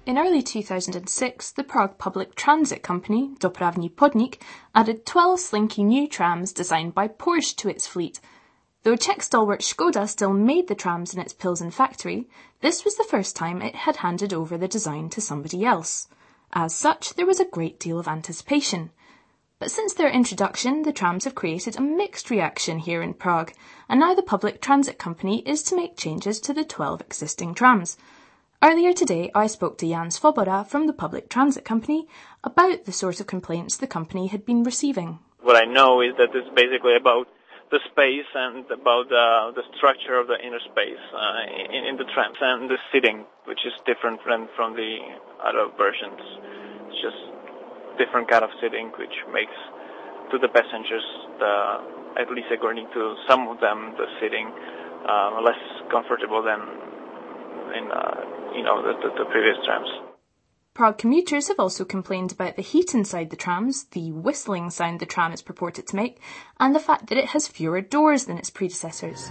In early 2006, the Prague Public Transit Company, Dopravní podnik, added 12 slinky new trams designed by Porsche to its fleet. Though Czech stalwart Škoda still made the trams in its Pilsen factory, this was the first time it had handed over the design to somebody else. As such, there was a great deal of anticipation. But since their introduction, the trams have created a mixed reaction here in Prague, and now the Public Transit Company is to make changes to the 12 existing trams. Earlier today, I spoke to Jan Svoboda from the Public Transit Company about the sort of complaints the company had been receiving. What I know is that it's basically about the space and about the structure of the inner space in the trams and the seating, which is different from the other versions. It's just different kind of seating, which makes to the passengers, at least according to some of them, the seating less comfortable than in the previous trams. Prague commuters have also complained about the heat inside the trams, the whistling sound the tram is purported to make, and the fact that it has fewer doors than its predecessors.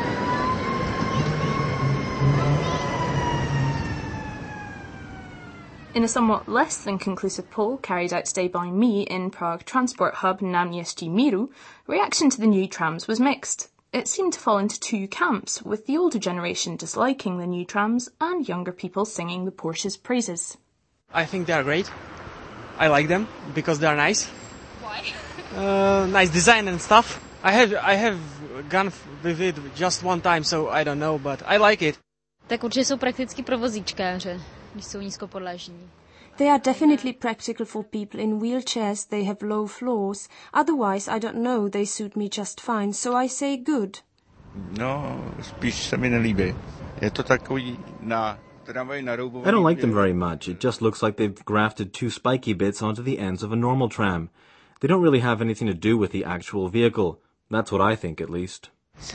In a somewhat less than conclusive poll carried out today by me in Prague transport hub Náměstí Míru, reaction to the new trams was mixed. It seemed to fall into two camps, with the older generation disliking the new trams and younger people singing the Porsche's praises. I think they are great. I like them because they are nice. Why? Nice design and stuff. I have gone with it just one time, so I don't know, but I like it. Tak určitě jsou prakticky pro vozíčkáře, když jsou nízkopodlažní. They are definitely practical for people in wheelchairs. They have low floors. Otherwise, I don't know, they suit me just fine, so I say good. No, spíš se mi nelíbí. Je to takový I don't like them very much. It just looks like they've grafted two spiky bits onto the ends of a normal tram. They don't really have anything to do with the actual vehicle. That's what I think, at least.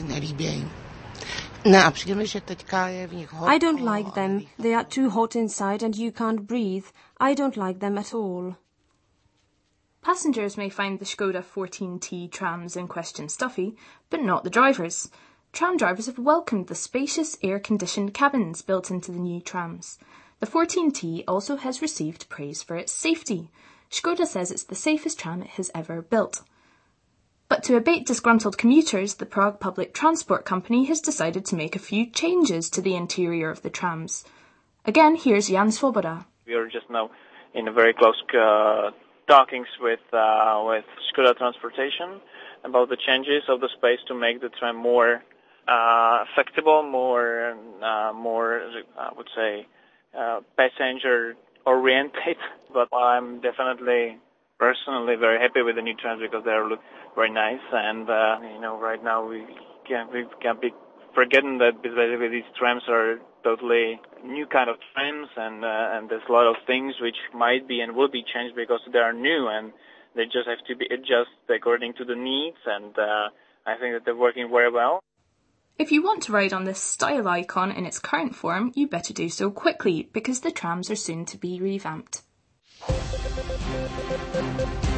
I don't like them. They are too hot inside and you can't breathe. I don't like them at all. Passengers may find the Škoda 14T trams in question stuffy, but not the drivers. Tram drivers have welcomed the spacious air-conditioned cabins built into the new trams. The 14T also has received praise for its safety. Škoda says it's the safest tram it has ever built. But to abate disgruntled commuters, the Prague Public Transport Company has decided to make a few changes to the interior of the trams. Again, here's Jan Svoboda. We are just now in a very close talkings with Škoda Transportation about the changes of the space to make the tram more flexible, more I would say passenger oriented. But I'm definitely personally very happy with the new trams because they look very nice, and right now we can't be forgetting that basically these trams are totally new kind of trams, and there's a lot of things which might be and will be changed because they are new and they just have to be adjusted according to the needs, and I think that they're working very well. If you want to ride on this style icon in its current form, you better do so quickly because the trams are soon to be revamped.